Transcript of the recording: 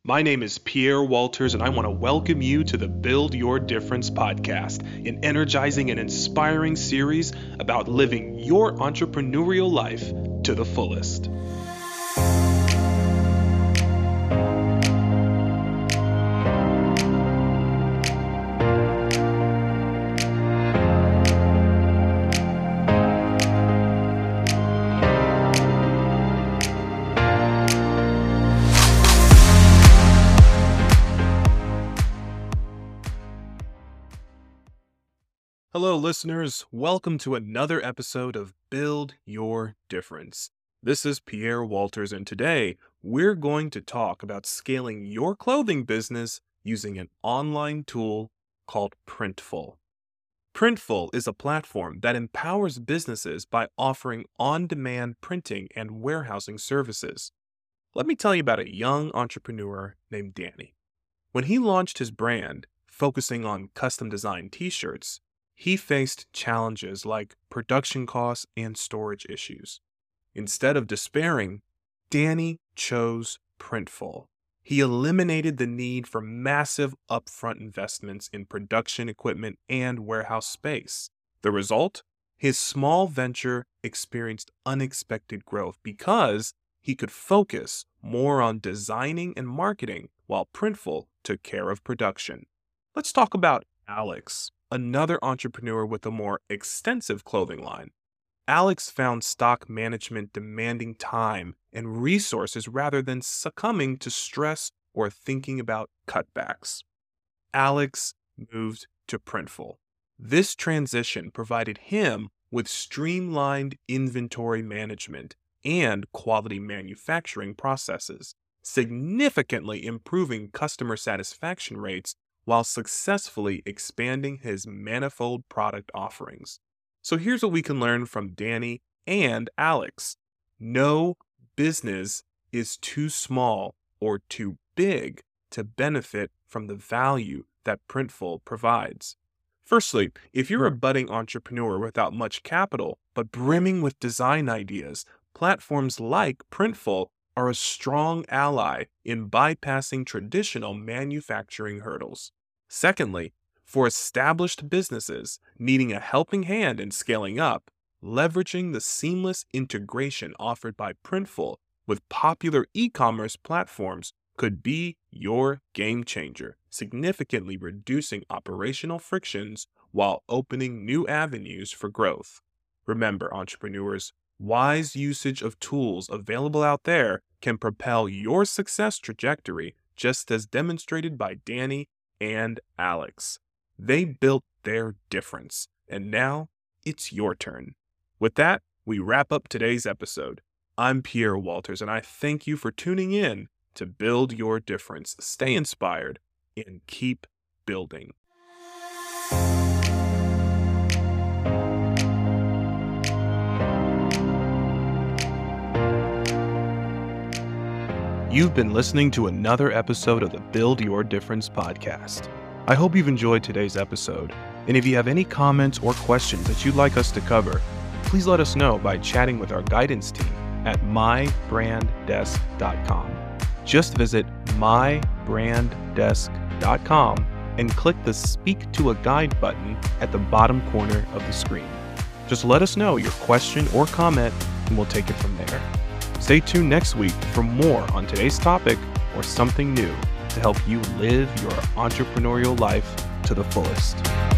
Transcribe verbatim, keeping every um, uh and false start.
My name is Pierre Walters, and I want to welcome you to the Build Your Difference podcast, an energizing and inspiring series about living your entrepreneurial life to the fullest. Hello, listeners. Welcome to another episode of Build Your Difference. This is Pierre Walters, and today we're going to talk about scaling your clothing business using an online tool called Printful. Printful is a platform that empowers businesses by offering on-demand printing and warehousing services. Let me tell you about a young entrepreneur named Danny. When he launched his brand, focusing on custom-designed t-shirts, he faced challenges like production costs and storage issues. Instead of despairing, Danny chose Printful. He eliminated the need for massive upfront investments in production equipment and warehouse space. The result? His small venture experienced unexpected growth because he could focus more on designing and marketing while Printful took care of production. Let's talk about Alex, another entrepreneur with a more extensive clothing line. Alex found stock management demanding time and resources rather than succumbing to stress or thinking about cutbacks. Alex moved to Printful. This transition provided him with streamlined inventory management and quality manufacturing processes, significantly improving customer satisfaction rates while successfully expanding his manifold product offerings. So here's what we can learn from Danny and Alex. No business is too small or too big to benefit from the value that Printful provides. Firstly, if you're a budding entrepreneur without much capital but brimming with design ideas, platforms like Printful are a strong ally in bypassing traditional manufacturing hurdles. Secondly, for established businesses needing a helping hand in scaling up, leveraging the seamless integration offered by Printful with popular e-commerce platforms could be your game changer, significantly reducing operational frictions while opening new avenues for growth. Remember, entrepreneurs, wise usage of tools available out there can propel your success trajectory, just as demonstrated by Danny and Alex. They built their difference, and now it's your turn. With that, we wrap up today's episode. I'm Pierre Walters, and I thank you for tuning in to Build Your Difference. Stay inspired and keep building. You've been listening to another episode of the Build Your Difference podcast. I hope you've enjoyed today's episode, and if you have any comments or questions that you'd like us to cover, please let us know by chatting with our guidance team at my brand desk dot com. Just visit my brand desk dot com and click the Speak to a Guide button at the bottom corner of the screen. Just let us know your question or comment, and we'll take it from there. Stay tuned next week for more on today's topic or something new to help you live your entrepreneurial life to the fullest.